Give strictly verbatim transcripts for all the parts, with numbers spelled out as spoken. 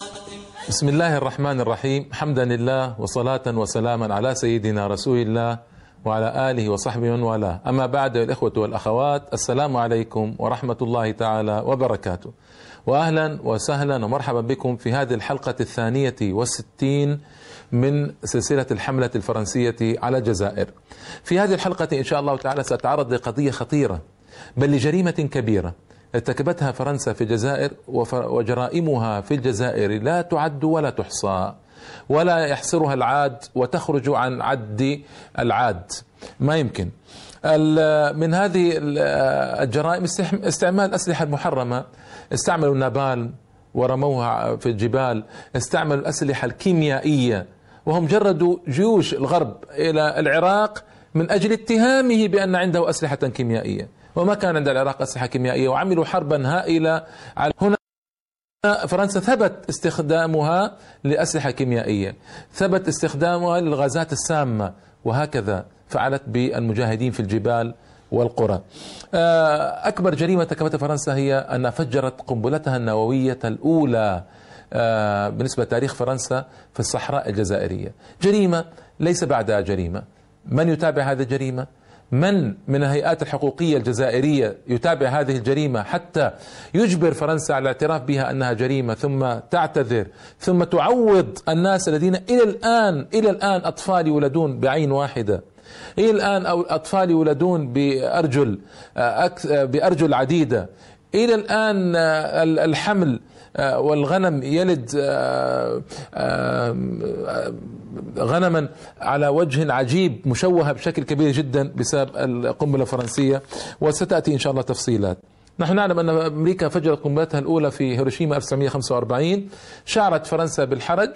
بسم الله الرحمن الرحيم، حمدا لله وصلاة وسلاما على سيدنا رسول الله وعلى آله وصحبه ومن والاه، أما بعد الإخوة والأخوات، السلام عليكم ورحمة الله تعالى وبركاته، وأهلا وسهلا ومرحبا بكم في هذه الحلقة الثانية والستين من سلسلة الحملة الفرنسية على الجزائر. في هذه الحلقة إن شاء الله تعالى سأتعرض لقضية خطيرة، بل لجريمة كبيرة ارتكبتها فرنسا في الجزائر، وجرائمها في الجزائر لا تعد ولا تحصى، ولا يحصرها العاد وتخرج عن عد العاد، ما يمكن. من هذه الجرائم استعمال الأسلحة المحرمة، استعملوا النابال ورموها في الجبال، استعملوا الأسلحة الكيميائية، وهم جردوا جيوش الغرب إلى العراق من أجل اتهامه بأن عنده أسلحة كيميائية، وما كان عند العراق أسلحة كيميائية، وعملوا حربا هائلة. هنا فرنسا ثبت استخدامها لأسلحة كيميائية، ثبت استخدامها للغازات السامة، وهكذا فعلت بالمجاهدين في الجبال والقرى. أكبر جريمة ارتكبتها فرنسا هي أن فجرت قنبلتها النووية الأولى بالنسبة لتاريخ فرنسا في الصحراء الجزائرية. جريمة ليس بعدها جريمة. من يتابع هذه الجريمة؟ من من الهيئات الحقوقية الجزائرية يتابع هذه الجريمة حتى يجبر فرنسا على الاعتراف بها أنها جريمة، ثم تعتذر، ثم تعوض الناس الذين إلى الآن إلى الآن أطفال يولدون بعين واحدة، إلى الآن أو أطفال يولدون بأرجل بأرجل عديدة، إلى الآن الحمل والغنم يلد غنما على وجه عجيب مشوهة بشكل كبير جدا بسبب القنبلة الفرنسية، وستأتي إن شاء الله تفصيلات. نحن نعلم أن أمريكا فجرت قنبلتها الأولى في هيروشيما ألف وتسعمئة وخمسة وأربعين، شعرت فرنسا بالحرج.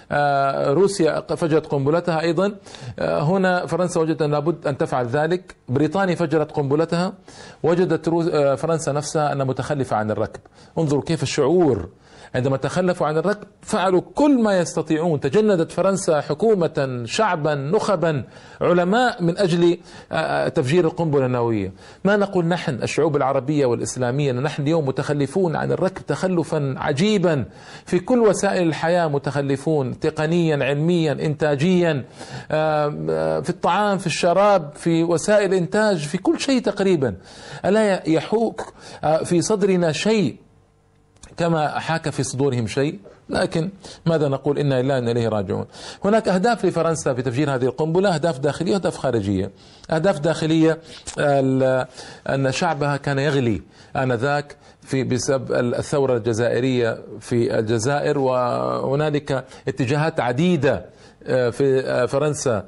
روسيا فجرت قنبلتها أيضا، هنا فرنسا وجدت أن لابد أن تفعل ذلك. بريطانيا فجرت قنبلتها، وجدت فرنسا نفسها أنها متخلفة عن الركب. انظروا كيف الشعور عندما تخلفوا عن الركب فعلوا كل ما يستطيعون. تجندت فرنسا حكومة، شعبا، نخبا، علماء من أجل تفجير القنبلة النووية. ما نقول نحن الشعوب العربية والإسلامية أن نحن اليوم متخلفون عن الركب تخلفا عجيبا في كل وسائل الحياة، متخلفون تقنيا، علميا، إنتاجيا، في الطعام، في الشراب، في وسائل إنتاج، في كل شيء تقريبا. ألا يحوك في صدرنا شيء كما حاك في صدورهم شيء؟ لكن ماذا نقول؟ إنا لله وإنا إليه راجعون. هناك أهداف لفرنسا في تفجير هذه القنبلة، أهداف داخلية وأهداف خارجية. أهداف داخلية أن شعبها كان يغلي آنذاك في بسبب الثورة الجزائرية في الجزائر، وهنالك اتجاهات عديدة في فرنسا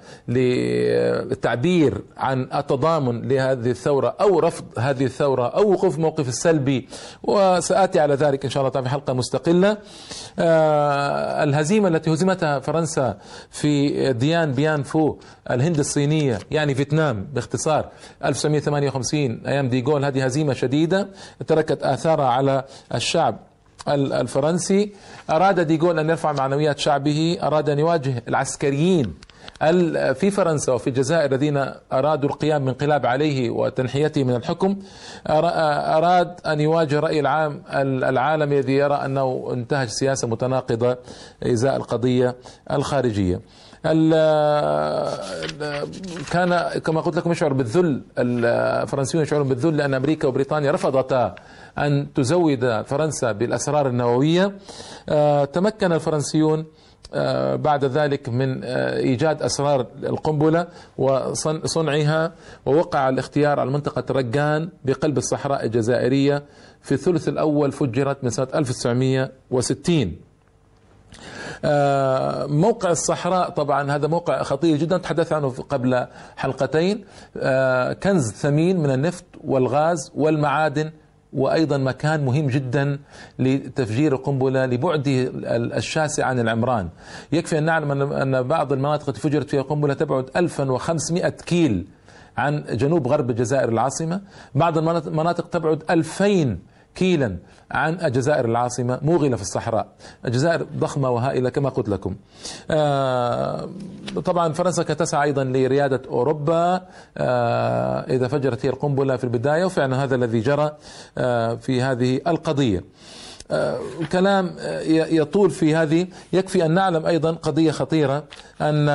للتعبير عن التضامن لهذه الثورة أو رفض هذه الثورة أو وقوف موقف السلبي، وسآتي على ذلك إن شاء الله في حلقة مستقلة. الهزيمة التي هزمتها فرنسا في ديان بيان فو، الهند الصينية يعني فيتنام باختصار، ألف وتسعمئة وثمانية وخمسين أيام ديغول، هذه هزيمة شديدة تركت آثارها على الشعب الفرنسي. أراد ديغول أن يرفع معنويات شعبه، أراد أن يواجه العسكريين في فرنسا وفي الجزائر الذين أرادوا القيام بانقلاب عليه وتنحيته من الحكم. أراد أن يواجه رأي العام العالمي الذي يرى أنه انتهج سياسة متناقضة إزاء القضية الخارجية. كان كما قلت لكم يشعر بالذل، الفرنسيون يشعرون بالذل لأن أمريكا وبريطانيا رفضتا أن تزود فرنسا بالأسرار النووية. تمكن الفرنسيون بعد ذلك من إيجاد أسرار القنبلة وصنعها، ووقع الاختيار على منطقة رقان بقلب الصحراء الجزائرية في الثلث الأول، فجرت من سنة ألف وتسعمئة وستين. موقع الصحراء طبعا هذا موقع خطير جدا، تحدث عنه قبل حلقتين. كنز ثمين من النفط والغاز والمعادن، وأيضا مكان مهم جدا لتفجير القنبلة لبعده الشاسع عن العمران. يكفي أن نعلم أن بعض المناطق التي فجرت فيها قنبلة تبعد ألف وخمسمئة كيل عن جنوب غرب الجزائر العاصمة، بعض المناطق تبعد ألفين كيلا عن الجزائر العاصمة، موغلة في الصحراء. الجزائر ضخمة وهائلة كما قلت لكم. آه طبعا فرنسا كانت تسعى أيضا لريادة أوروبا آه إذا فجرت هي القنبلة في البداية، وفعلا هذا الذي جرى آه في هذه القضية. كلام يطول في هذه. يكفي أن نعلم أيضا قضية خطيرة، أن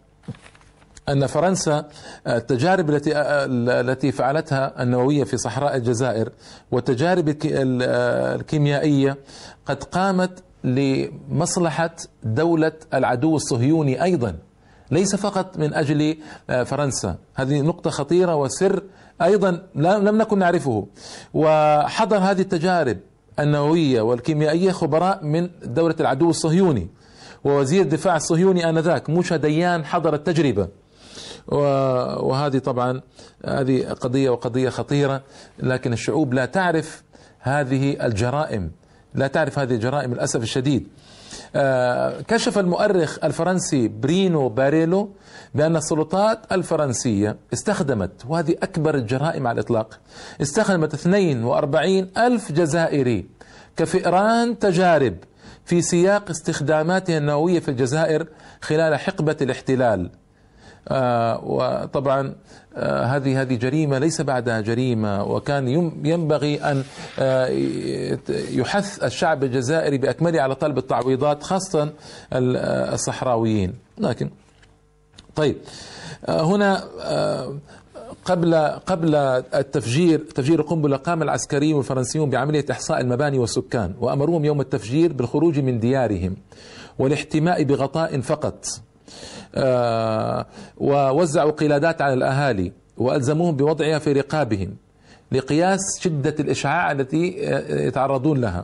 أن فرنسا التجارب التي التي فعلتها النووية في صحراء الجزائر والتجارب الكيميائية قد قامت لمصلحة دولة العدو الصهيوني أيضا، ليس فقط من أجل فرنسا. هذه نقطة خطيرة وسر أيضا لم نكن نعرفه. وحضر هذه التجارب النووية والكيميائية خبراء من دولة العدو الصهيوني، ووزير الدفاع الصهيوني آنذاك موشا ديان حضر التجربة. وهذه طبعا هذه قضية وقضية خطيرة، لكن الشعوب لا تعرف هذه الجرائم، لا تعرف هذه الجرائم للأسف الشديد. كشف المؤرخ الفرنسي برينو باريلو بأن السلطات الفرنسية استخدمت، وهذه أكبر الجرائم على الإطلاق، استخدمت اثنين وأربعين ألف جزائري كفئران تجارب في سياق استخداماتها النووية في الجزائر خلال حقبة الاحتلال. آه وطبعا آه هذه هذه جريمة ليس بعدها جريمة، وكان ينبغي أن آه يحث الشعب الجزائري بأكمله على طلب التعويضات، خاصة الصحراويين. لكن طيب آه هنا آه قبل قبل التفجير تفجير القنبلة قام العسكريون الفرنسيون بعملية إحصاء المباني والسكان، وأمروهم يوم التفجير بالخروج من ديارهم والاحتماء بغطاء فقط. آه ووزعوا قلادات على الأهالي وألزموهم بوضعها في رقابهم لقياس شدة الإشعاع التي يتعرضون لها.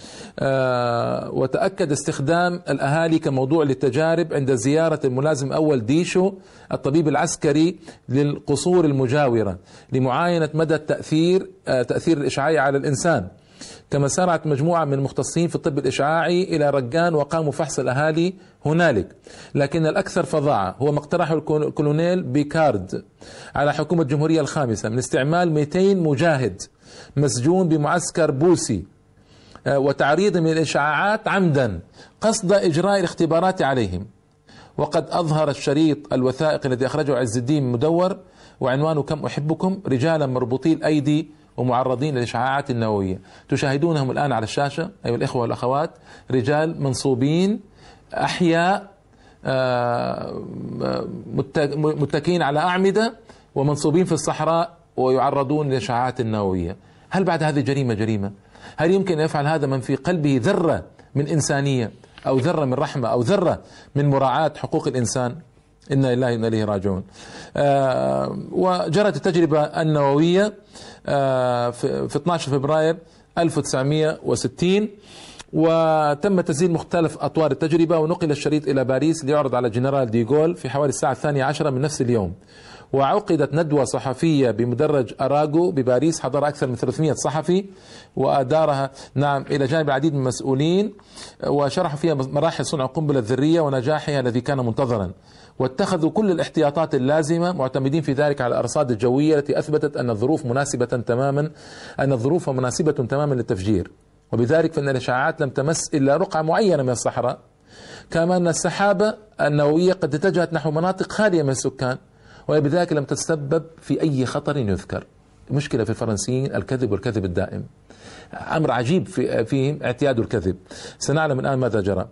آه وتأكد استخدام الأهالي كموضوع للتجارب عند زيارة الملازم أول ديشو الطبيب العسكري للقصور المجاورة لمعاينة مدى التأثير آه تأثير الإشعاعي على الإنسان. كما سارعت مجموعة من المختصين في الطب الإشعاعي إلى رجان وقاموا فحص الأهالي هنالك. لكن الأكثر فظاعة هو ما اقترحه الكولونيل بيكارد على حكومة الجمهورية الخامسة من استعمال مئتين مجاهد مسجون بمعسكر بوسي وتعريضهم للإشعاعات عمدا قصد إجراء الاختبارات عليهم. وقد أظهر الشريط الوثائقي الذي أخرجه عز الدين مدور وعنوانه كم أحبكم رجالا مربوطي الأيدي ومعرضين للإشعاعات النووية. تشاهدونهم الآن على الشاشة أيها الإخوة والأخوات، رجال منصوبين أحياء متكئين على أعمدة ومنصوبين في الصحراء ويعرضون للإشعاعات النووية. هل بعد هذه جريمة جريمة؟ هل يمكن أن يفعل هذا من في قلبه ذرة من إنسانية أو ذرة من رحمة أو ذرة من مراعاة حقوق الإنسان؟ إنا لله وإنا إليه راجعون. آه وجرت التجربة النووية آه في, في اثني عشر فبراير ألف وتسعمئة وستين، وتم تسجيل مختلف أطوار التجربة، ونقل الشريط إلى باريس ليعرض على جنرال ديغول في حوالي الساعة الثانية عشرة من نفس اليوم. وعقدت ندوة صحفية بمدرج أراغو بباريس، حضر أكثر من ثلاثمئة صحفي وأدارها نعم إلى جانب العديد من المسؤولين، وشرحوا فيها مراحل صنع القنبلة الذرية ونجاحها الذي كان منتظرا، واتخذوا كل الاحتياطات اللازمة معتمدين في ذلك على الأرصاد الجوية التي أثبتت أن الظروف مناسبة تماما أن الظروف مناسبة تماما للتفجير. وبذلك فإن الإشعاعات لم تمس إلا رقعة معينة من الصحراء، كما أن السحابة النووية قد اتجهت نحو مناطق خالية من السكان، وبذلك لم تتسبب في أي خطر يذكر. المشكلة في الفرنسيين الكذب والكذب الدائم، أمر عجيب في فيهم اعتياد الكذب. سنعلم الآن ماذا جرى.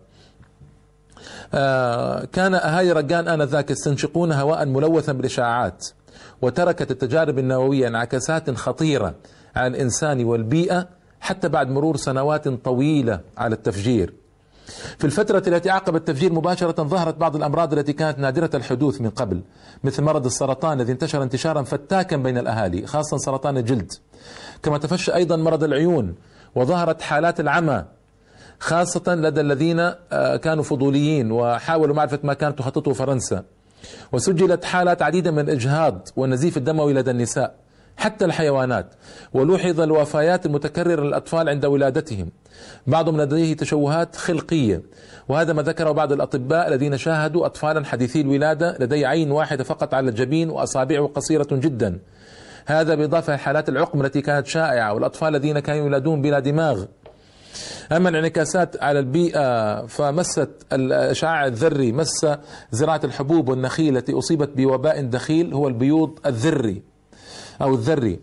آه كان أهالي رجان آنذاك يستنشقون هواء ملوثا بالإشعاعات، وتركت التجارب النووية انعكاسات خطيرة على الإنسان والبيئة حتى بعد مرور سنوات طويلة على التفجير. في الفترة التي عقب التفجير مباشرة ظهرت بعض الأمراض التي كانت نادرة الحدوث من قبل، مثل مرض السرطان الذي انتشر انتشارا فتاكا بين الأهالي، خاصة سرطان الجلد. كما تفشى أيضا مرض العيون، وظهرت حالات العمى خاصة لدى الذين كانوا فضوليين وحاولوا معرفة ما كانت تخططه فرنسا. وسجلت حالات عديدة من الإجهاض والنزيف الدموي لدى النساء حتى الحيوانات، ولوحظ الوفيات المتكررة للأطفال عند ولادتهم، بعضهم لديه تشوهات خلقية، وهذا ما ذكره بعض الأطباء الذين شاهدوا أطفالا حديثي الولادة لدي عين واحدة فقط على الجبين وأصابعه قصيرة جدا. هذا بالإضافة لحالات العقم التي كانت شائعة، والأطفال الذين كانوا يولدون بلا دماغ. أما الانعكاسات على البيئة فمست الإشعاع الذري مس زراعة الحبوب والنخيل التي أصيبت بوباء دخيل هو البيوض الذري أو الذري،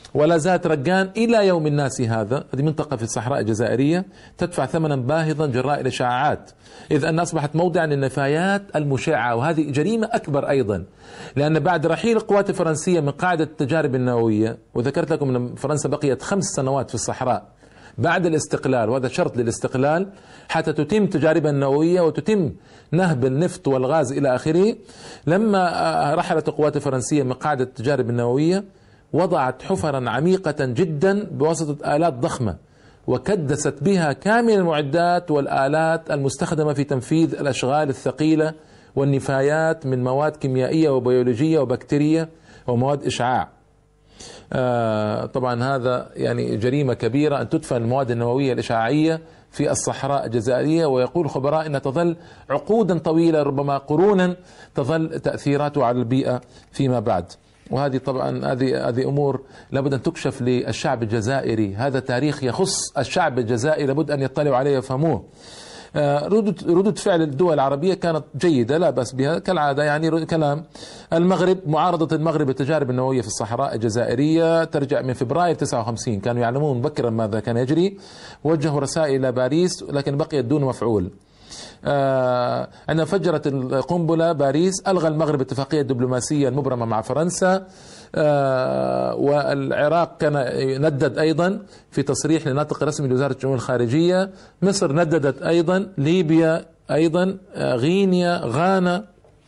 ولا زالت رقان إلى يوم الناس هذا، هذه منطقة في الصحراء الجزائرية تدفع ثمنا باهظا جراء الإشاعات، إذ أن أصبحت موضعا للنفايات المشعة، وهذه جريمة أكبر أيضا، لأن بعد رحيل القوات الفرنسية من قاعدة التجارب النووية، وذكرت لكم أن فرنسا بقيت خمس سنوات في الصحراء بعد الاستقلال، وهذا شرط للاستقلال حتى تتم تجاربها النووية وتتم نهب النفط والغاز إلى آخره. لما رحلت القوات الفرنسية من قاعدة التجارب النووية وضعت حفرا عميقة جدا بواسطة آلات ضخمة، وكدست بها كامل المعدات والآلات المستخدمة في تنفيذ الأشغال الثقيلة والنفايات من مواد كيميائية وبيولوجية وبكتيرية ومواد إشعاع. آه طبعا هذا يعني جريمة كبيرة أن تدفن المواد النووية الإشعاعية في الصحراء الجزائرية، ويقول الخبراء أنها تظل عقودا طويلة ربما قرونا تظل تأثيراته على البيئة فيما بعد. وهذه طبعا هذه هذه امور لابد ان تكشف للشعب الجزائري، هذا تاريخ يخص الشعب الجزائري لابد ان يطلعوا عليه ويفهموه. ردود ردود فعل الدول العربيه كانت جيده لا باس بها كالعاده، يعني كلام المغرب، معارضه المغرب للتجارب النوويه في الصحراء الجزائريه ترجع من فبراير تسعة وخمسين، كانوا يعلمون مبكرا ماذا كان يجري، وجهوا رسائل الى باريس لكن بقيت دون مفعول. آه عندما فجرت القنبلة باريس ألغى المغرب اتفاقية دبلوماسية المبرمة مع فرنسا، آه والعراق كان ندد أيضا في تصريح لناطق رسمي لوزارة الشؤون الخارجية، مصر نددت أيضا، ليبيا أيضا، آه غينيا، غانا،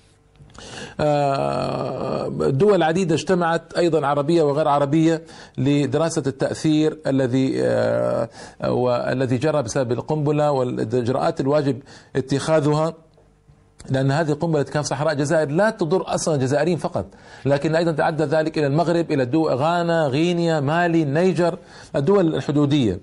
دول عديدة اجتمعت أيضا عربية وغير عربية لدراسة التأثير الذي والذي جرى بسبب القنبلة والإجراءات الواجب اتخاذها، لأن هذه القنبلة كان في صحراء الجزائر لا تضر أصلا الجزائريين فقط، لكن أيضا تعدى ذلك إلى المغرب، إلى الدول غانا، غينيا، مالي، النيجر، الدول الحدودية.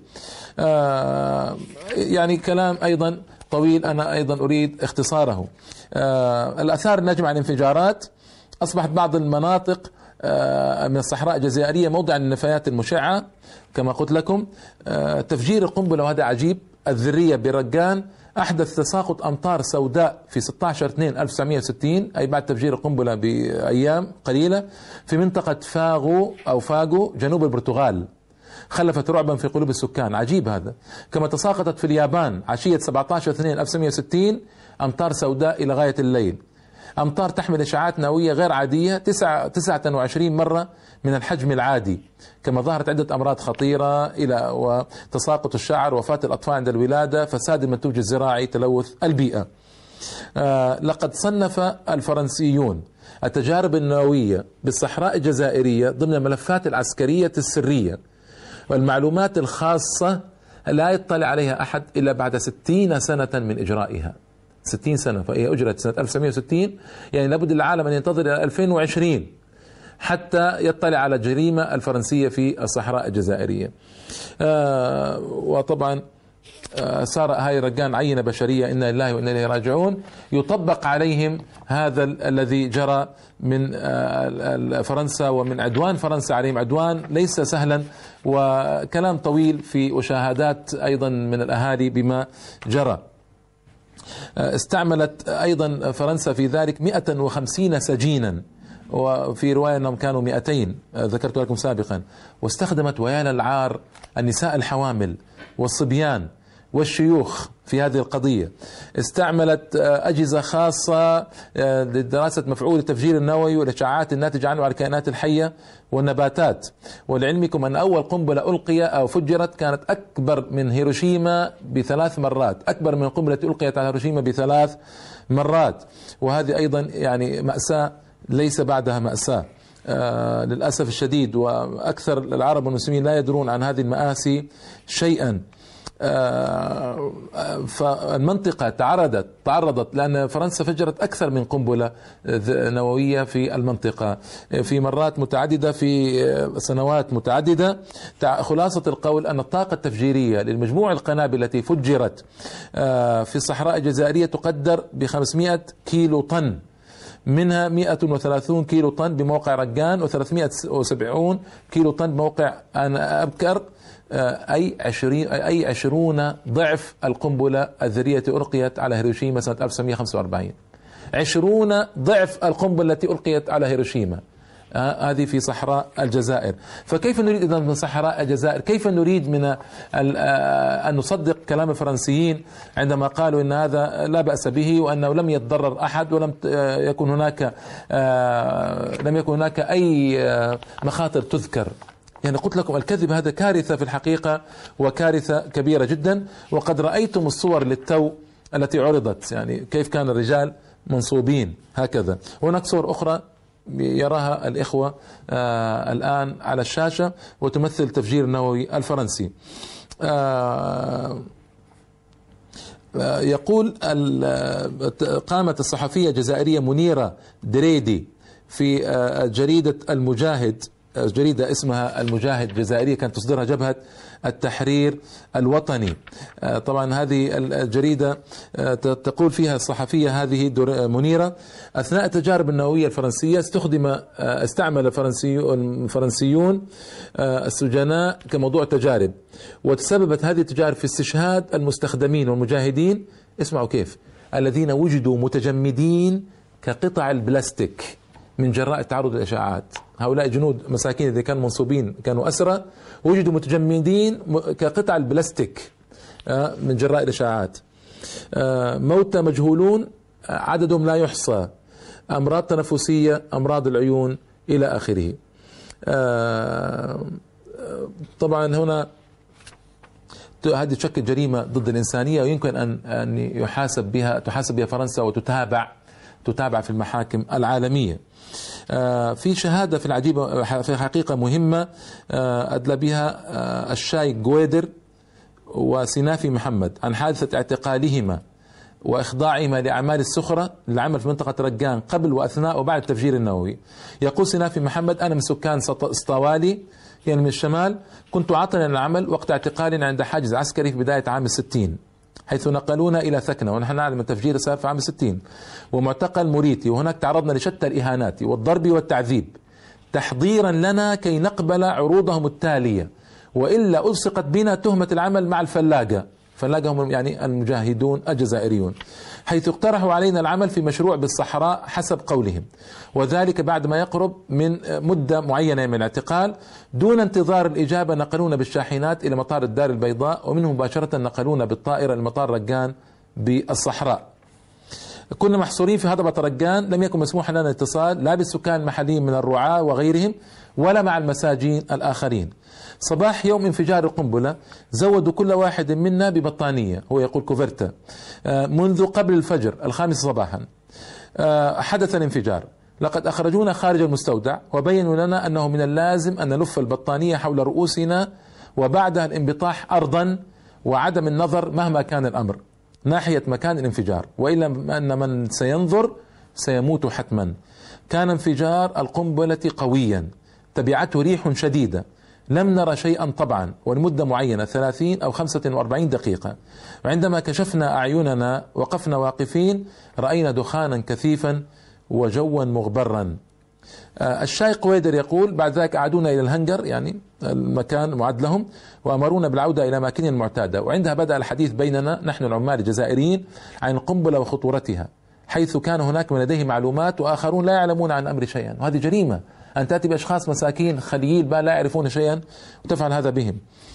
يعني كلام أيضا طويل أنا أيضا أريد اختصاره. آه الآثار الناجمة عن الانفجارات، أصبحت بعض المناطق آه من الصحراء الجزائرية موضع للنفايات المشعة كما قلت لكم. آه تفجير القنبلة وهذا عجيب الذرية برقان أحدث تساقط أمطار سوداء في ستة عشر اثنين ألف وتسعمئة وستين، أي بعد تفجير القنبلة بأيام قليلة، في منطقة فاغو أو فاغو جنوب البرتغال، خلفت رعبا في قلوب السكان. عجيب هذا. كما تساقطت في اليابان عشية سبعة عشر اثنين ألف وتسعمئة وستين أمطار سوداء إلى غاية الليل، أمطار تحمل إشعاعات نووية غير عادية تسعة وعشرين مرة من الحجم العادي. كما ظهرت عدة أمراض خطيرة إلى وتساقط الشعر، وفاة الأطفال عند الولادة، فساد المنتوج الزراعي، تلوث البيئة. آه لقد صنف الفرنسيون التجارب النووية بالصحراء الجزائرية ضمن الملفات العسكرية السرية، والمعلومات الخاصة لا يطلع عليها أحد إلا بعد ستين سنة من إجرائها. ستين سنة، فهي أجرت سنة ألف وتسعمئة وستين، يعني لابد العالم أن ينتظر إلى ألفين وعشرين حتى يطلع على الجريمة الفرنسية في الصحراء الجزائرية. آه وطبعا آه صار هاي رقان عينة بشرية، إنا لله وإنا إليه راجعون، يطبق عليهم هذا الذي جرى من آه فرنسا ومن عدوان فرنسا عليهم، عدوان ليس سهلا، وكلام طويل في وشاهدات أيضا من الأهالي بما جرى. استعملت أيضا فرنسا في ذلك مئة وخمسين سجينا، وفي رواية أنهم كانوا مئتين ذكرت لكم سابقا، واستخدمت ويا للعار النساء الحوامل والصبيان والشيوخ في هذه القضية. استعملت أجهزة خاصة لدراسة مفعول التفجير النووي والإشعاعات الناتجة عنه على الكائنات الحية والنباتات. ولعلمكم أن أول قنبلة ألقي أو فجرت كانت أكبر من هيروشيما بثلاث مرات، أكبر من القنبلة التي ألقيت على هيروشيما بثلاث مرات، وهذه أيضا يعني مأساة ليس بعدها مأساة. آه للأسف الشديد، وأكثر العرب والمسلمين لا يدرون عن هذه المآسي شيئا. آه فالمنطقة تعرضت تعرضت لأن فرنسا فجرت أكثر من قنبلة نووية في المنطقة في مرات متعددة في سنوات متعددة. خلاصة القول أن الطاقة التفجيرية للمجموع القنابل التي فجرت آه في الصحراء الجزائرية تقدر بخمسمئة كيلو طن، منها مئة وثلاثين كيلو طن بموقع رقان وثلاثمئة وسبعين كيلو طن بموقع أنا أبكر، أي عشرين أي عشرون ضعف القنبلة الذرية التي ألقيت على هيروشيما سنة ألف وتسعمئة وخمسة وأربعين. عشرون ضعف القنبلة التي ألقيت على هيروشيما. هذه في صحراء الجزائر. فكيف نريد إذا من صحراء الجزائر؟ كيف نريد من أن نصدق كلام الفرنسيين عندما قالوا إن هذا لا بأس به وأنه لم يتضرر أحد ولم يكن هناك لم يكن هناك أي مخاطر تذكر؟ يعني قلت لكم الكذب هذا كارثة في الحقيقة، وكارثة كبيرة جدا. وقد رأيتم الصور للتو التي عرضت، يعني كيف كان الرجال منصوبين هكذا. هناك صور أخرى يراها الإخوة آه الآن على الشاشة وتمثل التفجير النووي الفرنسي. آه يقول قامت الصحفية الجزائرية منيرة دريدي في جريدة المجاهد، جريدة اسمها المجاهد الجزائرية كانت تصدرها جبهة التحرير الوطني. طبعا هذه الجريدة تقول فيها الصحفية هذه منيرة: أثناء التجارب النووية الفرنسية استخدم استعمل الفرنسيون السجناء كموضوع تجارب، وتسببت هذه التجارب في استشهاد المستخدمين والمجاهدين، اسمعوا كيف، الذين وجدوا متجمدين كقطع البلاستيك من جراء تعرض الإشعاعات. هؤلاء جنود مساكين الذين كانوا منصوبين كانوا أسرى وجدوا متجمدين كقطع البلاستيك من جراء الإشعاعات. موتى مجهولون عددهم لا يحصى، أمراض تنفسية، أمراض العيون، إلى آخره. طبعا هنا هذه تشكل جريمة ضد الإنسانية، ويمكن أن أن يحاسب بها تحاسب بها فرنسا وتتابع تتابع في المحاكم العالمية. في شهادة في العجيبة في حقيقة مهمة أدلى بها الشاي غويدر وسنافي محمد عن حادثة اعتقالهما وإخضاعهما لأعمال السخرة للعمل في منطقة رقان قبل وأثناء وبعد التفجير النووي. يقول سنافي محمد: أنا من سكان سطوالي يعني من الشمال، كنت عاطلا العمل وقت اعتقالنا عند حاجز عسكري في بداية عام الستين، حيث نقلونا إلى ثكنة، ونحن نعلم التفجير صار في عام الستين، ومعتقل موريتي، وهناك تعرضنا لشتى الإهانات والضرب والتعذيب تحضيرا لنا كي نقبل عروضهم التالية، وإلا ألصقت بنا تهمة العمل مع الفلاقة. فلاقة هم يعني المجاهدون الجزائريون، حيث اقترحوا علينا العمل في مشروع بالصحراء حسب قولهم، وذلك بعد ما يقرب من مدة معينة من الاعتقال. دون انتظار الإجابة نقلونا بالشاحنات إلى مطار الدار البيضاء، ومنه مباشرة نقلونا بالطائرة لمطار رقان بالصحراء. كنا محصورين في هضبة رقان، لم يكن مسموح لنا الاتصال لا بالسكان المحليين من الرعاة وغيرهم ولا مع المساجين الآخرين. صباح يوم انفجار القنبلة زودوا كل واحد منا ببطانية، هو يقول كوفرتا، منذ قبل الفجر الخامسة صباحا حدث الانفجار. لقد أخرجونا خارج المستودع وبينوا لنا أنه من اللازم أن نلف البطانية حول رؤوسنا وبعدها الانبطاح أرضا وعدم النظر مهما كان الأمر ناحية مكان الانفجار، وإلا أن من سينظر سيموت حتما. كان انفجار القنبلة قويا تبعته ريح شديدة، لم نرى شيئا طبعا ولمدة معينة ثلاثين أو خمسة وأربعين دقيقة، وعندما كشفنا أعيننا وقفنا واقفين رأينا دخانا كثيفا وجوا مغبرا. الشاي قويدر يقول: بعد ذلك أعادونا إلى الهنجر، يعني المكان المعد لهم، وأمرونا بالعودة إلى أماكننا المعتادة، وعندها بدأ الحديث بيننا نحن العمال الجزائريين عن القنبلة وخطورتها، حيث كان هناك من لديه معلومات وآخرون لا يعلمون عن أمر شيئا. وهذه جريمة أن تأتي بأشخاص مساكين خليين لا يعرفون شيئا وتفعل هذا بهم.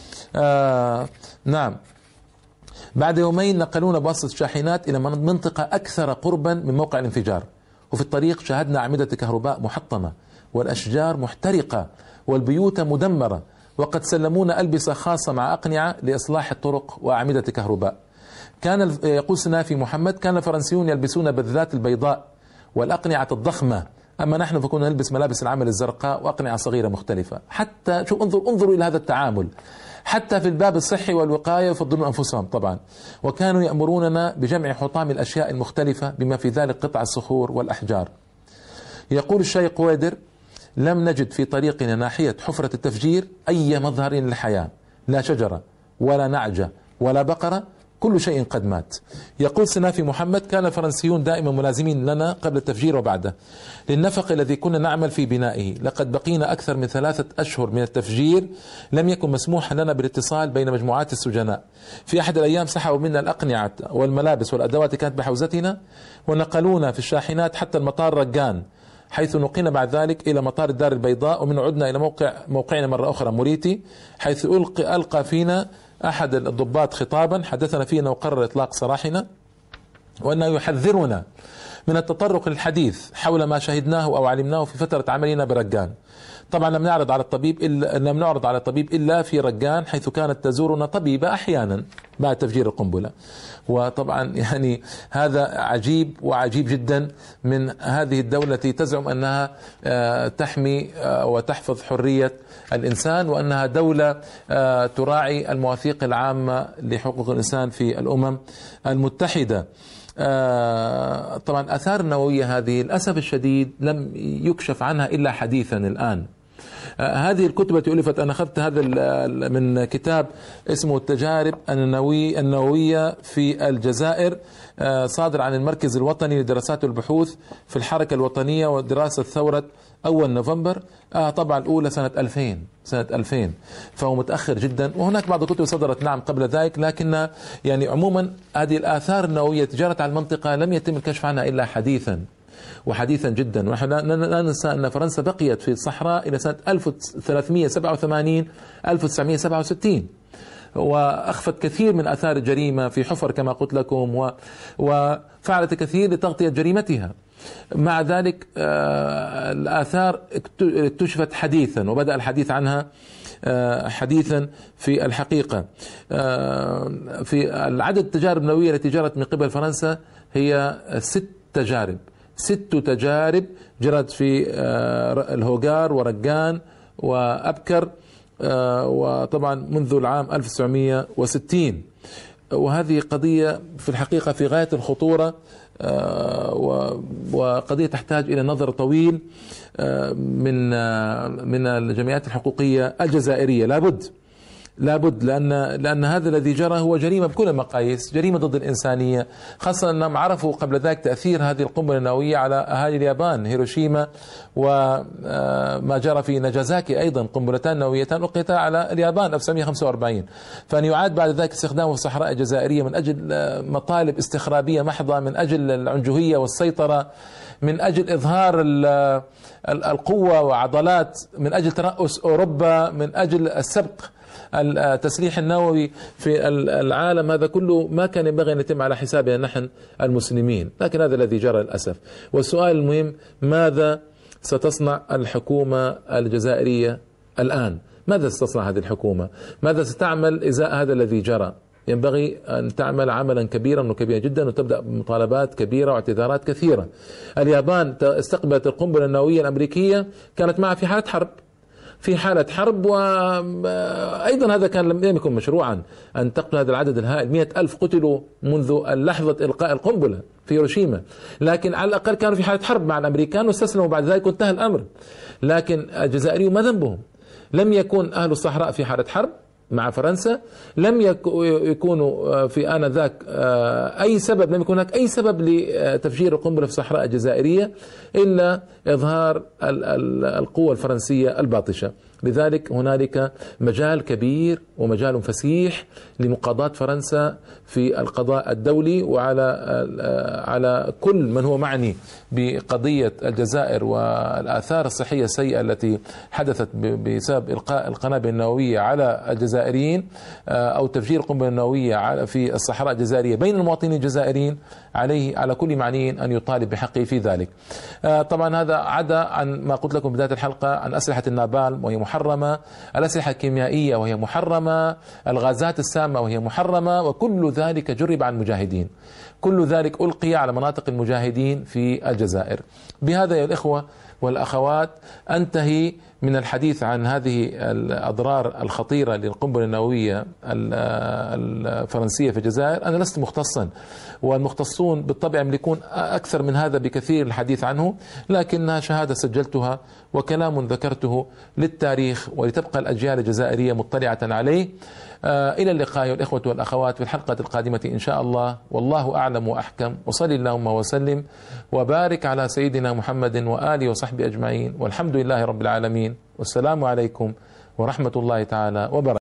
آه نعم. بعد يومين نقلونا بواسطة الشاحنات إلى منطقة أكثر قربا من موقع الانفجار، وفي الطريق شاهدنا أعمدة كهرباء محطمة والأشجار محترقة والبيوت مدمرة، وقد سلمونا ألبسة خاصة مع أقنعة لإصلاح الطرق وأعمدة كهرباء. كان يقول سنافي محمد: كان الفرنسيون يلبسون بذات البيضاء والأقنعة الضخمة، أما نحن فكنا نلبس ملابس العمل الزرقاء وأقنعة صغيرة مختلفة. حتى شو انظر انظروا إلى هذا التعامل، حتى في الباب الصحي والوقاية يفضلون أنفسهم طبعا. وكانوا يأمروننا بجمع حطام الأشياء المختلفة بما في ذلك قطع الصخور والأحجار. يقول الشاي قويدر: لم نجد في طريقنا ناحية حفرة التفجير أي مظهر للحياة، لا شجرة ولا نعجة ولا بقرة، كل شيء قد مات. يقول سنافي محمد: كان الفرنسيون دائما ملازمين لنا قبل التفجير وبعده للنفق الذي كنا نعمل في بنائه. لقد بقينا أكثر من ثلاثة أشهر من التفجير، لم يكن مسموحا لنا بالاتصال بين مجموعات السجناء. في أحد الأيام سحبوا منا الأقنعة والملابس والأدوات كانت بحوزتنا ونقلونا في الشاحنات حتى المطار رقان، حيث نقلنا بعد ذلك إلى مطار الدار البيضاء، ومن عدنا إلى موقع موقعنا مرة أخرى موريتي، حيث ألقى, ألقى فينا أحد الضباط خطابا حدثنا فيه أنه قرر إطلاق سراحنا، وأنه يحذرنا من التطرق للحديث حول ما شهدناه أو علمناه في فترة عملنا برقان. طبعا لم نعرض على الطبيب إلا لم نعرض على الطبيب إلا في رقان، حيث كانت تزورنا طبيبة أحيانا بعد تفجير القنبلة. وطبعا يعني هذا عجيب وعجيب جدا من هذه الدولة التي تزعم أنها تحمي وتحفظ حرية الإنسان، وأنها دولة تراعي المواثيق العامة لحقوق الإنسان في الأمم المتحدة. طبعا آثار النووية هذه للأسف الشديد لم يكشف عنها إلا حديثا الآن. هذه الكتب التي ألفت، أنا أخذت هذا من كتاب اسمه التجارب النووية النووية في الجزائر، صادر عن المركز الوطني للدراسات والبحوث في الحركة الوطنية ودراسة ثورة أول نوفمبر، طبعا الأولى سنة ألفين سنة ألفين، فهو متأخر جدا. وهناك بعض الكتب صدرت نعم قبل ذلك، لكن يعني عموما هذه الآثار النووية تجارت على المنطقة لم يتم الكشف عنها إلا حديثا وحديثا جدا. ونحن لا ننسى أن فرنسا بقيت في الصحراء إلى سنة ألف وثلاثمئة وسبعة وثمانين ألف وتسعمئة وسبعة وستين، وأخفت كثير من آثار الجريمة في حفر كما قلت لكم، و وفعلت كثير لتغطية جريمتها. مع ذلك الآثار اكتشفت حديثا، وبدأ الحديث عنها حديثا في الحقيقة. في العدد التجارب النووية التي جرت من قبل فرنسا هي ست تجارب ست تجارب جرت في الهوغار ورقان وأبكر، وطبعا منذ العام ألف وتسعمئة وستين. وهذه قضية في الحقيقة في غاية الخطورة، وقضية تحتاج إلى نظر طويل من من الجمعيات الحقوقية الجزائرية. لابد لابد لأن لأن هذا الذي جرى هو جريمة بكل المقاييس، جريمة ضد الإنسانية، خاصة أنهم عرفوا قبل ذلك تأثير هذه القنبلة النووية على أهالي اليابان، هيروشيما وما جرى في ناجازاكي، أيضا قنبلتان نوويتان ألقيتا على اليابان ألف وتسعمئة وخمسة وأربعين. فأن يعاد بعد ذلك استخدامه في الصحراء الجزائرية من أجل مطالب استخرابية محضة، من أجل العنجهية والسيطرة، من أجل إظهار القوة وعضلات، من أجل ترأس أوروبا، من أجل السبق التسليح النووي في العالم، هذا كله ما كان ينبغي أن يتم على حسابنا نحن المسلمين، لكن هذا الذي جرى للأسف. والسؤال المهم، ماذا ستصنع الحكومة الجزائرية الآن؟ ماذا ستصنع هذه الحكومة؟ ماذا ستعمل إزاء هذا الذي جرى؟ ينبغي أن تعمل عملا كبيرا وكبيرا جدا، وتبدأ بمطالبات كبيرة واعتذارات كثيرة. اليابان استقبلت القنبلة النووية الأمريكية، كانت معها في حالة حرب في حالة حرب وأيضا هذا كان لم يكن مشروعا أن تقتل هذا العدد الهائل. مئة ألف قتلوا منذ لحظة إلقاء القنبلة في هيروشيما، لكن على الأقل كانوا في حالة حرب مع الأمريكان واستسلموا بعد ذلك وانتهى الأمر. لكن الجزائريون ما ذنبهم؟ لم يكن أهل الصحراء في حالة حرب مع فرنسا، لم يكونوا في آنذاك أي سبب، لم يكن هناك أي سبب لتفجير القنبلة في الصحراء الجزائرية إلا إظهار القوة الفرنسية الباطشة. لذلك هنالك مجال كبير ومجال فسيح لمقاضاة فرنسا في القضاء الدولي، وعلى على كل من هو معني بقضية الجزائر والآثار الصحية السيئة التي حدثت بسبب إلقاء القنابل النووية على الجزائريين أو تفجير القنبلة النووية في الصحراء الجزائرية بين المواطنين الجزائريين. عليه على كل معنيين أن يطالب بحقه في ذلك. طبعا هذا عدا عن ما قلت لكم بداية الحلقة عن أسلحة النابالم وهي محرمة، الأسلحة الكيميائية وهي محرمة، الغازات السامة وهي محرمة، وكل ذلك جرب عن المجاهدين، كل ذلك ألقي على مناطق المجاهدين في الجزائر. بهذا يا الإخوة والأخوات أنتهي من الحديث عن هذه الأضرار الخطيرة للقنبلة النووية الفرنسية في الجزائر. أنا لست مختصا، والمختصون بالطبع يملكون أكثر من هذا بكثير الحديث عنه، لكنها شهادة سجلتها وكلام ذكرته للتاريخ ولتبقى الأجيال الجزائرية مطلعة عليه. إلى اللقاء والإخوة والأخوات في الحلقة القادمة إن شاء الله، والله أعلم وأحكم، وصل اللهم وسلم وبارك على سيدنا محمد وآله وصحبه أجمعين، والحمد لله رب العالمين، والسلام عليكم ورحمة الله تعالى وبركاته.